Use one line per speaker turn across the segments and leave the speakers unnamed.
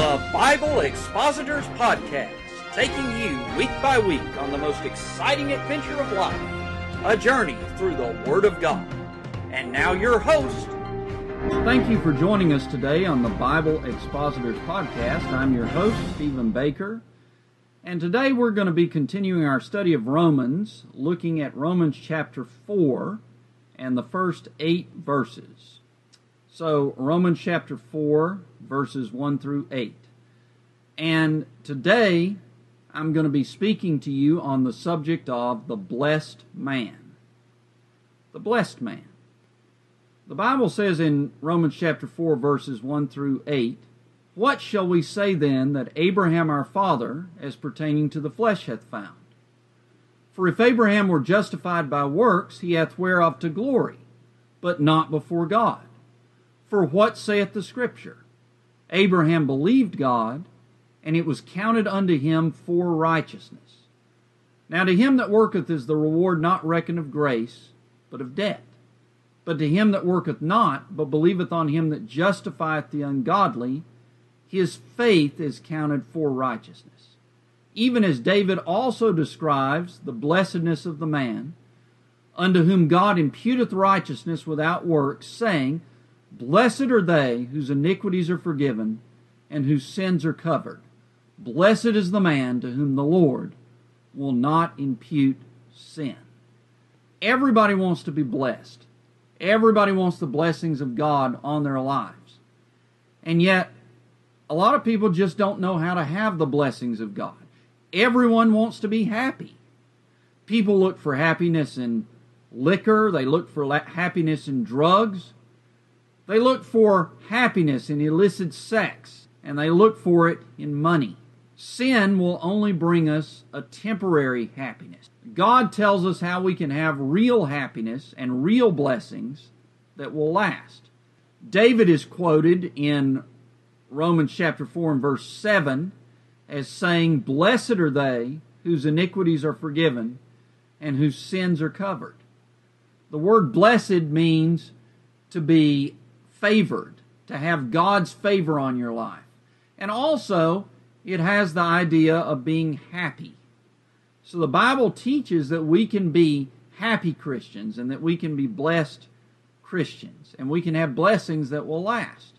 The Bible Expositors Podcast, taking you week by week on the most exciting adventure of life, a journey through the Word of God. And now your host.
Thank you for joining us today on the Bible Expositors Podcast. I'm your host, Stephen Baker. And today we're going to be continuing our study of Romans, looking at Romans chapter 4 and the first 8 verses. So, Romans chapter 4, verses 1 through 8. And today, I'm going to be speaking to you on the subject of the blessed man. The blessed man. The Bible says in Romans chapter 4, verses 1 through 8, "What shall we say then that Abraham our father, as pertaining to the flesh, hath found? For if Abraham were justified by works, he hath whereof to glory, but not before God. For what saith the Scripture? Abraham believed God, and it was counted unto him for righteousness. Now to him that worketh is the reward not reckoned of grace, but of debt. But to him that worketh not, but believeth on him that justifieth the ungodly, his faith is counted for righteousness. Even as David also describes the blessedness of the man, unto whom God imputeth righteousness without works, saying, Blessed are they whose iniquities are forgiven, and whose sins are covered. Blessed is the man to whom the Lord will not impute sin." Everybody wants to be blessed. Everybody wants the blessings of God on their lives. And yet, a lot of people just don't know how to have the blessings of God. Everyone wants to be happy. People look for happiness in liquor. They look for happiness in drugs. They look for happiness in illicit sex, and they look for it in money. Sin will only bring us a temporary happiness. God tells us how we can have real happiness and real blessings that will last. David is quoted in Romans chapter 4 and verse 7 as saying, "Blessed are they whose iniquities are forgiven and whose sins are covered." The word blessed means to be favored, to have God's favor on your life. And also, it has the idea of being happy. So the Bible teaches that we can be happy Christians and that we can be blessed Christians and we can have blessings that will last.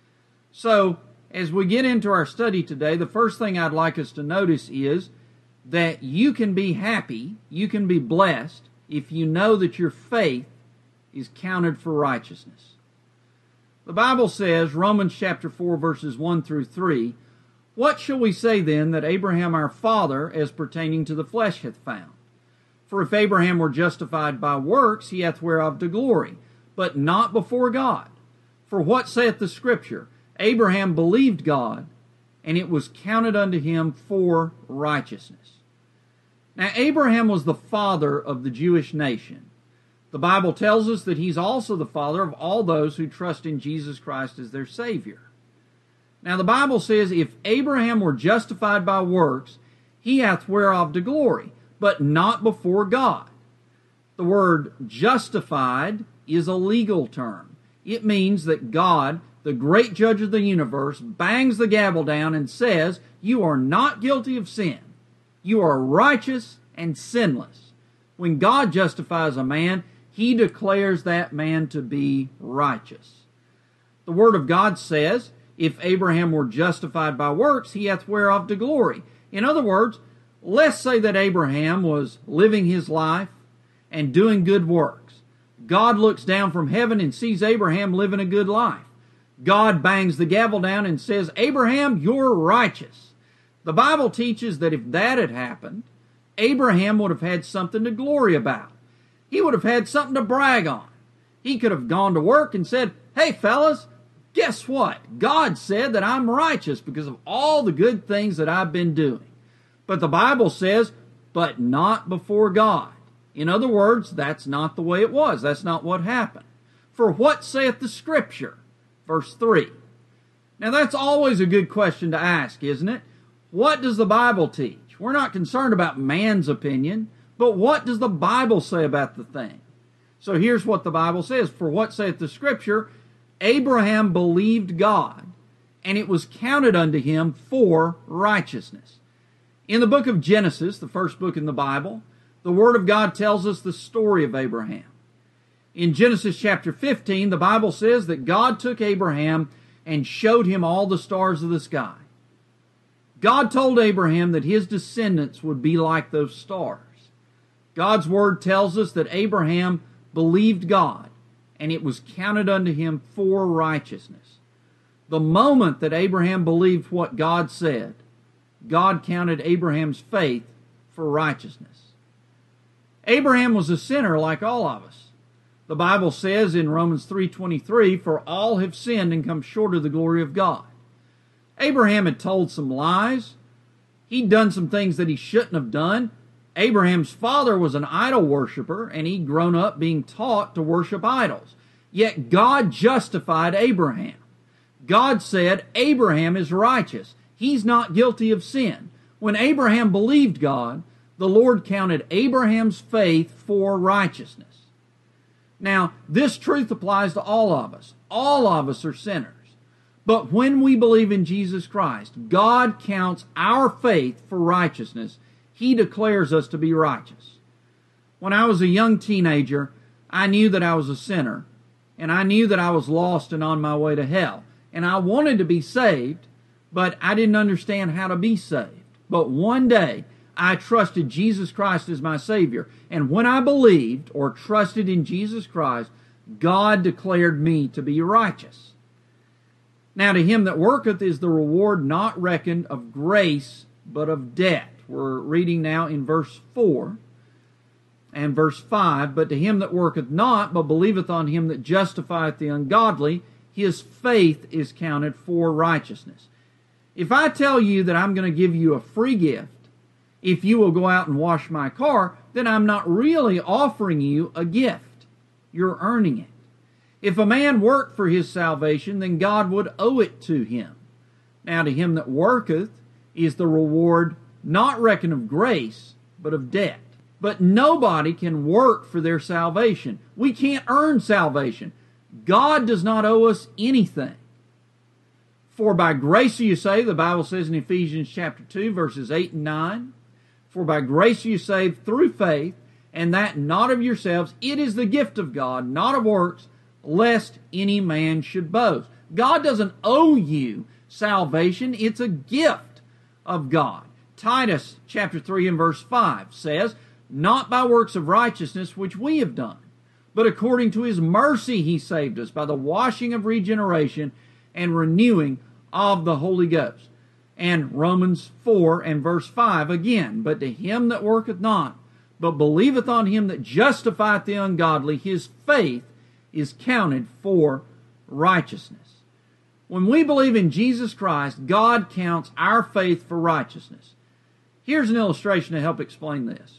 So, as we get into our study today, the first thing I'd like us to notice is that you can be happy, you can be blessed, if you know that your faith is counted for righteousness. The Bible says, Romans chapter 4, verses 1 through 3, "What shall we say then that Abraham our father, as pertaining to the flesh, hath found? For if Abraham were justified by works, he hath whereof to glory, but not before God. For what saith the Scripture? Abraham believed God, and it was counted unto him for righteousness." Now, Abraham was the father of the Jewish nation. The Bible tells us that he's also the father of all those who trust in Jesus Christ as their Savior. Now, the Bible says, if Abraham were justified by works, he hath whereof to glory, but not before God. The word justified is a legal term. It means that God, the great judge of the universe, bangs the gavel down and says, you are not guilty of sin. You are righteous and sinless. When God justifies a man, he declares that man to be righteous. The Word of God says, if Abraham were justified by works, he hath whereof to glory. In other words, let's say that Abraham was living his life and doing good works. God looks down from heaven and sees Abraham living a good life. God bangs the gavel down and says, Abraham, you're righteous. The Bible teaches that if that had happened, Abraham would have had something to glory about. He would have had something to brag on. He could have gone to work and said, hey fellas, guess what? God said that I'm righteous because of all the good things that I've been doing. But the Bible says, but not before God. In other words, that's not the way it was. That's not what happened. For what saith the Scripture? Verse 3. Now that's always a good question to ask, isn't it? What does the Bible teach? We're not concerned about man's opinion, but what does the Bible say about the thing? So here's what the Bible says. For what saith the Scripture? Abraham believed God, and it was counted unto him for righteousness. In the book of Genesis, the first book in the Bible, the Word of God tells us the story of Abraham. In Genesis chapter 15, the Bible says that God took Abraham and showed him all the stars of the sky. God told Abraham that his descendants would be like those stars. God's Word tells us that Abraham believed God, and it was counted unto him for righteousness. The moment that Abraham believed what God said, God counted Abraham's faith for righteousness. Abraham was a sinner like all of us. The Bible says in Romans 3:23, "For all have sinned and come short of the glory of God." Abraham had told some lies. He'd done some things that he shouldn't have done. Abraham's father was an idol worshiper, and he'd grown up being taught to worship idols. Yet God justified Abraham. God said, Abraham is righteous. He's not guilty of sin. When Abraham believed God, the Lord counted Abraham's faith for righteousness. Now, this truth applies to all of us. All of us are sinners. But when we believe in Jesus Christ, God counts our faith for righteousness. He declares us to be righteous. When I was a young teenager, I knew that I was a sinner, and I knew that I was lost and on my way to hell. And I wanted to be saved, but I didn't understand how to be saved. But one day, I trusted Jesus Christ as my Savior. And when I believed or trusted in Jesus Christ, God declared me to be righteous. Now to him that worketh is the reward not reckoned of grace, but of debt. We're reading now in verse 4 and verse 5. But to him that worketh not, but believeth on him that justifieth the ungodly, his faith is counted for righteousness. If I tell you that I'm going to give you a free gift, if you will go out and wash my car, then I'm not really offering you a gift. You're earning it. If a man worked for his salvation, then God would owe it to him. Now to him that worketh is the reward not reckoned of grace, but of debt. But nobody can work for their salvation. We can't earn salvation. God does not owe us anything. For by grace are you saved, the Bible says in Ephesians chapter 2, verses 8 and 9. For by grace are you saved through faith, and that not of yourselves. It is the gift of God, not of works, lest any man should boast. God doesn't owe you salvation. It's a gift of God. Titus chapter 3 and verse 5 says, not by works of righteousness which we have done, but according to his mercy he saved us by the washing of regeneration and renewing of the Holy Ghost. And Romans 4 and verse 5 again, but to him that worketh not, but believeth on him that justifieth the ungodly, his faith is counted for righteousness. When we believe in Jesus Christ, God counts our faith for righteousness. Here's an illustration to help explain this.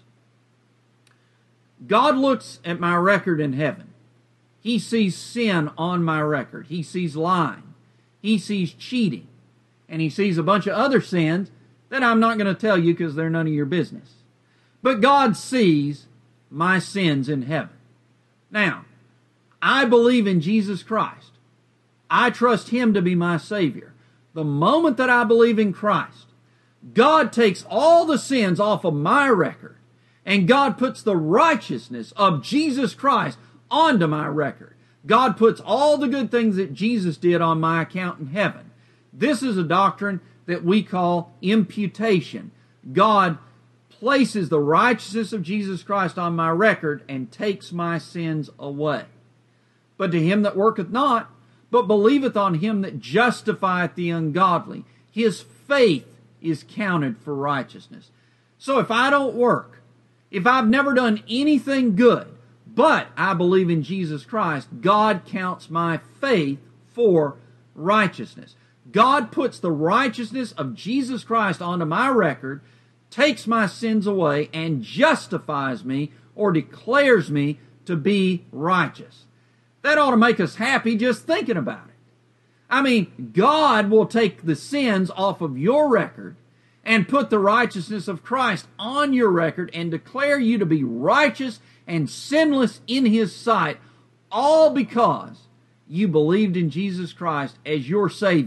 God looks at my record in heaven. He sees sin on my record. He sees lying. He sees cheating. And he sees a bunch of other sins that I'm not going to tell you because they're none of your business. But God sees my sins in heaven. Now, I believe in Jesus Christ. I trust him to be my Savior. The moment that I believe in Christ, God takes all the sins off of my record, and God puts the righteousness of Jesus Christ onto my record. God puts all the good things that Jesus did on my account in heaven. This is a doctrine that we call imputation. God places the righteousness of Jesus Christ on my record and takes my sins away. But to him that worketh not, but believeth on him that justifieth the ungodly, his faith is counted for righteousness. So if I don't work, if I've never done anything good, but I believe in Jesus Christ, God counts my faith for righteousness. God puts the righteousness of Jesus Christ onto my record, takes my sins away, and justifies me or declares me to be righteous. That ought to make us happy just thinking about it. I mean, God will take the sins off of your record and put the righteousness of Christ on your record and declare you to be righteous and sinless in his sight, all because you believed in Jesus Christ as your Savior.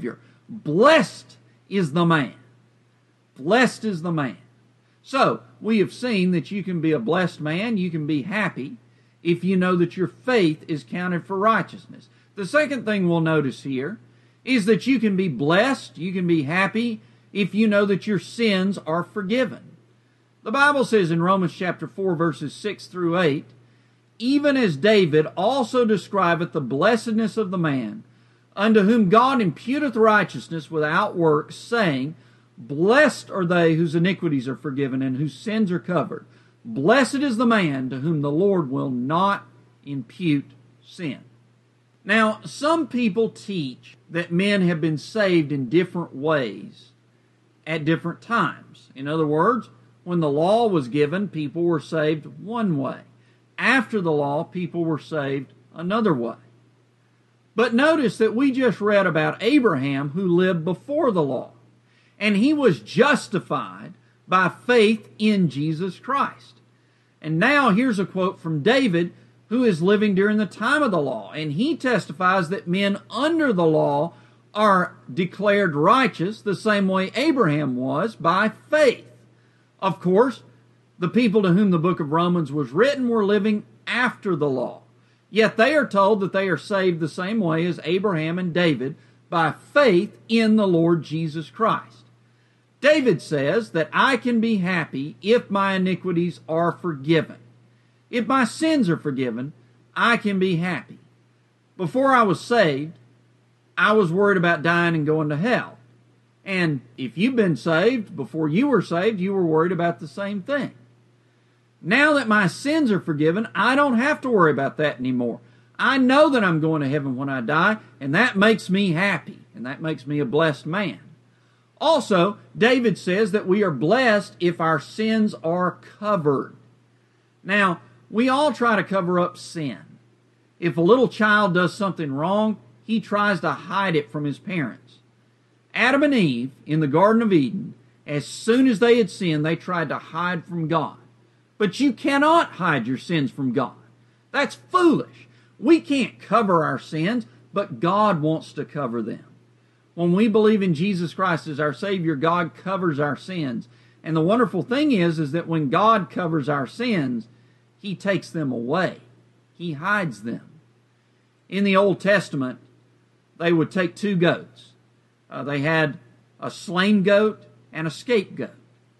Blessed is the man. Blessed is the man. So, we have seen that you can be a blessed man, you can be happy, if you know that your faith is counted for righteousness. The second thing we'll notice here is that you can be blessed, you can be happy, if you know that your sins are forgiven. The Bible says in Romans chapter 4, verses 6 through 8, even as David also describeth the blessedness of the man, unto whom God imputeth righteousness without works, saying, blessed are they whose iniquities are forgiven and whose sins are covered. Blessed is the man to whom the Lord will not impute sin. Now, some people teach that men have been saved in different ways at different times. In other words, when the law was given, people were saved one way. After the law, people were saved another way. But notice that we just read about Abraham who lived before the law. And he was justified by faith in Jesus Christ. And now here's a quote from David, who is living during the time of the law. And he testifies that men under the law are declared righteous the same way Abraham was, by faith. Of course, the people to whom the book of Romans was written were living after the law. Yet they are told that they are saved the same way as Abraham and David, by faith in the Lord Jesus Christ. David says that I can be happy if my iniquities are forgiven. If my sins are forgiven, I can be happy. Before I was saved, I was worried about dying and going to hell. And if you've been saved before you were saved, you were worried about the same thing. Now that my sins are forgiven, I don't have to worry about that anymore. I know that I'm going to heaven when I die, and that makes me happy, and that makes me a blessed man. Also, David says that we are blessed if our sins are covered. Now, we all try to cover up sin. If a little child does something wrong, he tries to hide it from his parents. Adam and Eve, in the Garden of Eden, as soon as they had sinned, they tried to hide from God. But you cannot hide your sins from God. That's foolish. We can't cover our sins, but God wants to cover them. When we believe in Jesus Christ as our Savior, God covers our sins. And the wonderful thing is that when God covers our sins, He takes them away. He hides them. In the Old Testament, they would take two goats. They had a slain goat and a scapegoat.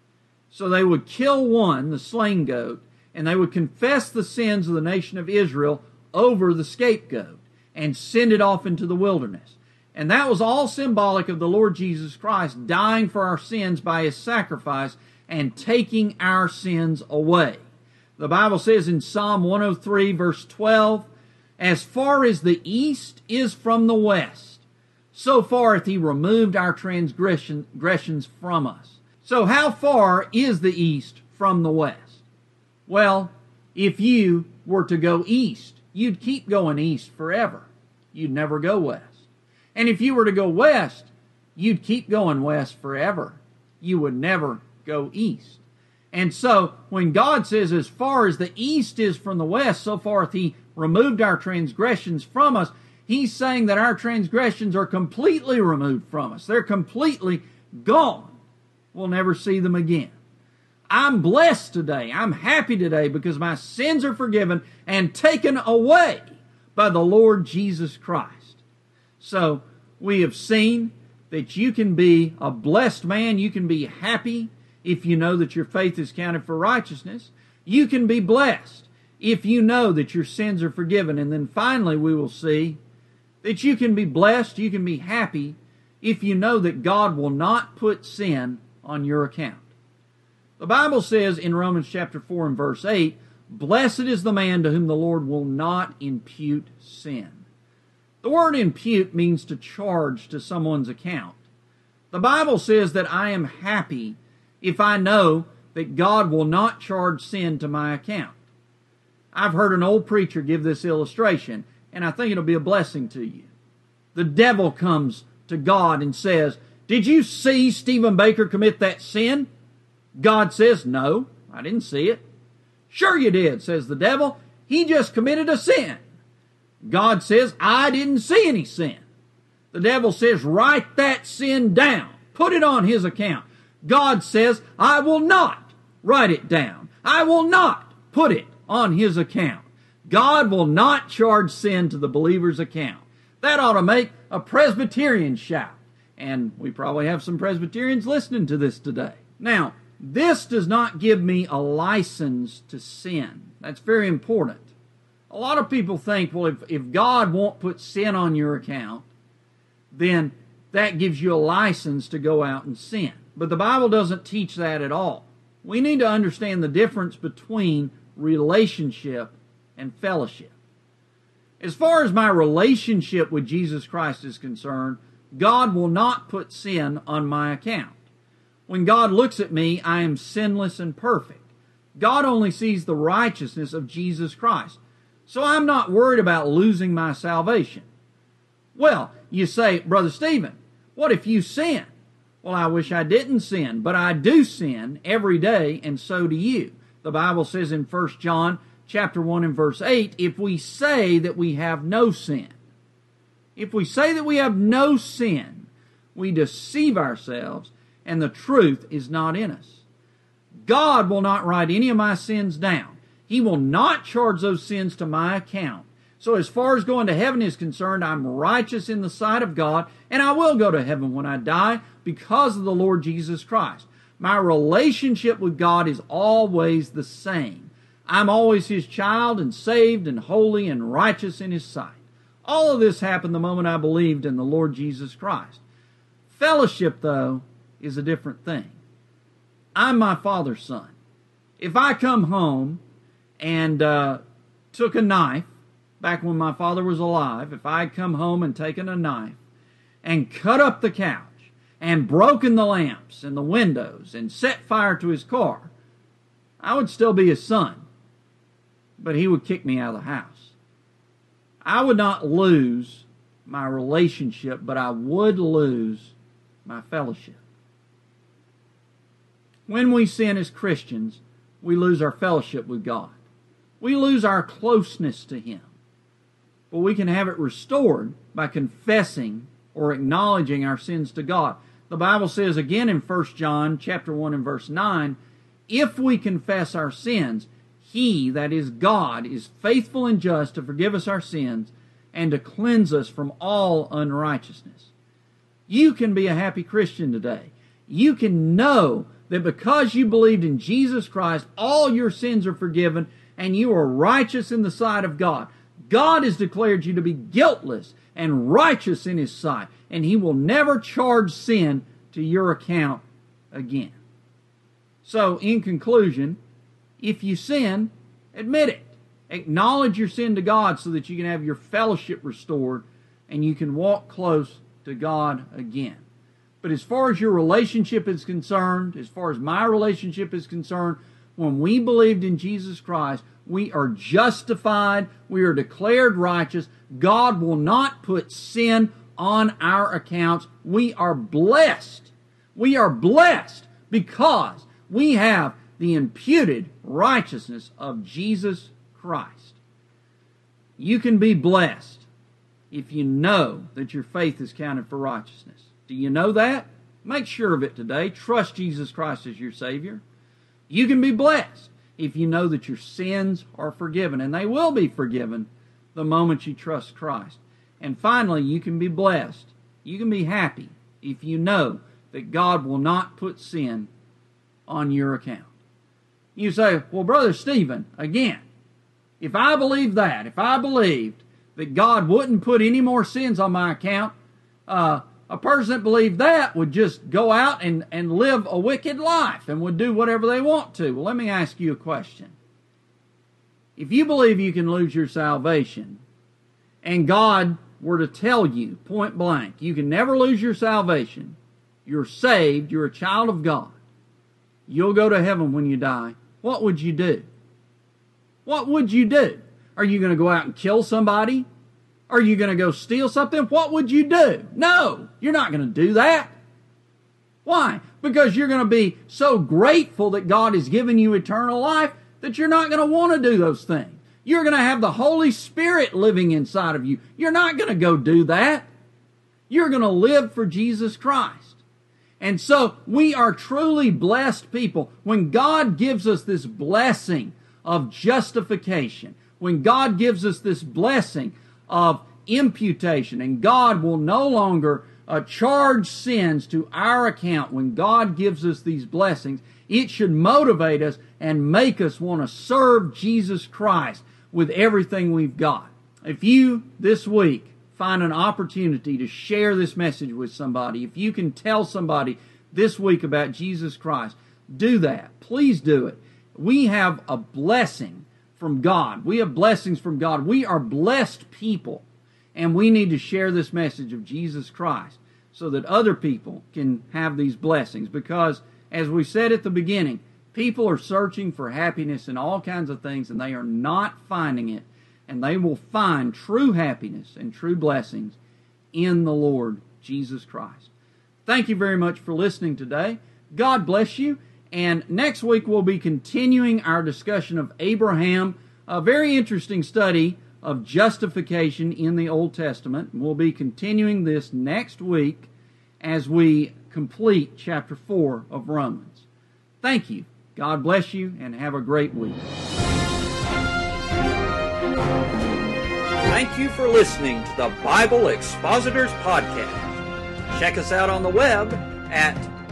So they would kill one, the slain goat, and they would confess the sins of the nation of Israel over the scapegoat and send it off into the wilderness. And that was all symbolic of the Lord Jesus Christ dying for our sins by His sacrifice and taking our sins away. The Bible says in Psalm 103, verse 12, as far as the east is from the west, so far hath He removed our transgressions from us. So how far is the east from the west? Well, if you were to go east, you'd keep going east forever. You'd never go west. And if you were to go west, you'd keep going west forever. You would never go east. And so, when God says, as far as the east is from the west, so far hath He removed our transgressions from us, He's saying that our transgressions are completely removed from us. They're completely gone. We'll never see them again. I'm blessed today. I'm happy today because my sins are forgiven and taken away by the Lord Jesus Christ. So, we have seen that you can be a blessed man. You can be happy if you know that your faith is counted for righteousness. You can be blessed if you know that your sins are forgiven. And then finally, we will see that you can be blessed, you can be happy if you know that God will not put sin on your account. The Bible says in Romans chapter 4 and verse 8, blessed is the man to whom the Lord will not impute sin. The word impute means to charge to someone's account. The Bible says that I am happy if I know that God will not charge sin to my account. I've heard an old preacher give this illustration, and I think it'll be a blessing to you. The devil comes to God and says, did you see Stephen Baker commit that sin? God says, no, I didn't see it. Sure you did, says the devil. He just committed a sin. God says, I didn't see any sin. The devil says, write that sin down. Put it on his account. God says, I will not write it down. I will not put it on his account. God will not charge sin to the believer's account. That ought to make a Presbyterian shout. And we probably have some Presbyterians listening to this today. Now, this does not give me a license to sin. That's very important. A lot of people think, well, if God won't put sin on your account, then that gives you a license to go out and sin. But the Bible doesn't teach that at all. We need to understand the difference between relationship and fellowship. As far as my relationship with Jesus Christ is concerned, God will not put sin on my account. When God looks at me, I am sinless and perfect. God only sees the righteousness of Jesus Christ. So I'm not worried about losing my salvation. Well, you say, Brother Stephen, what if you sin? Well, I wish I didn't sin, but I do sin every day, and so do you. The Bible says in 1 John chapter 1 and verse 8, if we say that we have no sin. If we say that we have no sin, we deceive ourselves, and the truth is not in us. God will not write any of my sins down. He will not charge those sins to my account. So as far as going to heaven is concerned, I'm righteous in the sight of God, and I will go to heaven when I die because of the Lord Jesus Christ. My relationship with God is always the same. I'm always His child and saved and holy and righteous in His sight. All of this happened the moment I believed in the Lord Jesus Christ. Fellowship, though, is a different thing. I'm my Father's son. If I come home and took a knife, back when my father was alive, if I had come home and taken a knife and cut up the couch and broken the lamps and the windows and set fire to his car, I would still be his son, but he would kick me out of the house. I would not lose my relationship, but I would lose my fellowship. When we sin as Christians, we lose our fellowship with God. We lose our closeness to Him. But we can have it restored by confessing or acknowledging our sins to God. The Bible says again in 1 John chapter 1 and verse 9, if we confess our sins, He, that is God, is faithful and just to forgive us our sins and to cleanse us from all unrighteousness. You can be a happy Christian today. You can know that because you believed in Jesus Christ, all your sins are forgiven and you are righteous in the sight of God. God has declared you to be guiltless and righteous in His sight, and He will never charge sin to your account again. So, in conclusion, if you sin, admit it. Acknowledge your sin to God so that you can have your fellowship restored and you can walk close to God again. But as far as your relationship is concerned, as far as my relationship is concerned, when we believed in Jesus Christ, we are justified, we are declared righteous. God will not put sin on our accounts. We are blessed. We are blessed because we have the imputed righteousness of Jesus Christ. You can be blessed if you know that your faith is counted for righteousness. Do you know that? Make sure of it today. Trust Jesus Christ as your Savior. You can be blessed if you know that your sins are forgiven, and they will be forgiven the moment you trust Christ. And finally, you can be blessed. You can be happy if you know that God will not put sin on your account. You say, well, Brother Stephen, again, if I believed that, if I believed that God wouldn't put any more sins on my account, a person that believed that would just go out and live a wicked life and would do whatever they want to. Well, let me ask you a question. If you believe you can lose your salvation, and God were to tell you point blank, you can never lose your salvation, you're saved, you're a child of God, you'll go to heaven when you die, what would you do? What would you do? Are you going to go out and kill somebody? Are you going to go steal something? What would you do? No, you're not going to do that. Why? Because you're going to be so grateful that God has given you eternal life that you're not going to want to do those things. You're going to have the Holy Spirit living inside of you. You're not going to go do that. You're going to live for Jesus Christ. And so we are truly blessed people. When God gives us this blessing of justification, when God gives us this blessing of imputation, and God will no longer charge sins to our account, when God gives us these blessings, it should motivate us and make us want to serve Jesus Christ with everything we've got. If you, this week, find an opportunity to share this message with somebody, if you can tell somebody this week about Jesus Christ, do that. Please do it. We have a blessing from God. We have blessings from God. We are blessed people, and we need to share this message of Jesus Christ so that other people can have these blessings. Because, as we said at the beginning, people are searching for happiness in all kinds of things, and they are not finding it. And they will find true happiness and true blessings in the Lord Jesus Christ. Thank you very much for listening today. God bless you. And next week we'll be continuing our discussion of Abraham, a very interesting study of justification in the Old Testament. We'll be continuing this next week as we complete chapter 4 of Romans. Thank you. God bless you, and have a great week.
Thank you for listening to the Bible Expositors Podcast. Check us out on the web at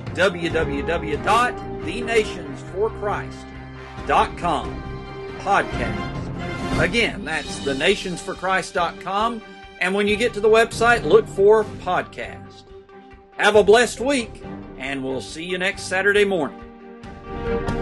www.thenationsforchrist.com podcast. Again, that's thenationsforchrist.com, and when you get to the website, look for podcast. Have a blessed week, and we'll see you next Saturday morning.